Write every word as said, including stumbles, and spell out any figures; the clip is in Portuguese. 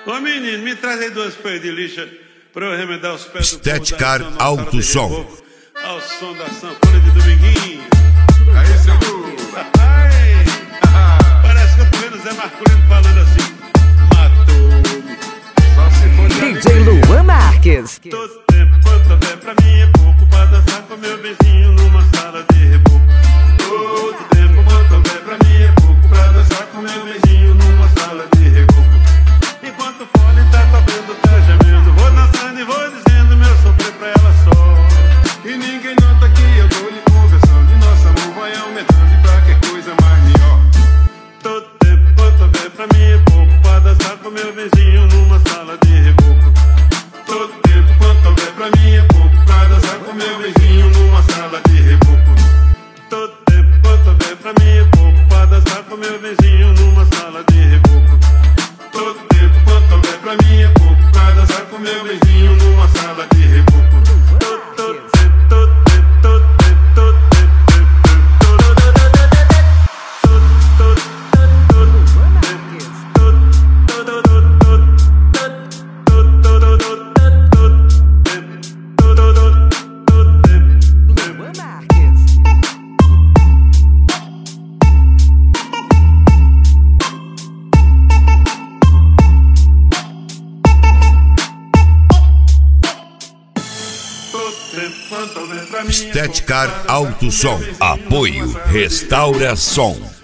Ô menino, me traz aí duas folhas de lixa pra eu remendar os pés do Estética Alto Som. Ao som da sanfona de Dominguinho. Aí, seguro. Ai, parece que eu tô vendo o Zé Marculino falando assim: matou-me. Só se for de D J Luan Marques. Todo tempo quanto houver pra mim é pouco pra dançar com meu vizinho numa sala de reboco. Todo tempo quanto houver pra mim é pouco pra dançar com meu vizinho numa sala de reboco. Enquanto o fone tá tocando, tá gemendo, vou dançando e vou dizendo meu sofrer pra ela só. E ninguém nota que eu tô lhe conversando e nosso amor vai aumentando e pra que coisa mais melhor. Todo tempo quanto houver pra mim é pouco pra dançar com meu vizinho numa sala de reboco. Todo tempo quanto houver pra mim é pouco pra dançar com meu vizinho numa sala de reboco. Todo tempo quanto houver pra mim é pouco pra dançar com meu vizinho numa sala de reboco. Todo tempo quanto houver pra mim é pouco pra dançar com meu vizinho numa sala de reboco. Todo, todo tempo, todo tempo, todo tempo, todo tempo, todo Luan Marques. Estética Alto Som. Apoio Restaura Som.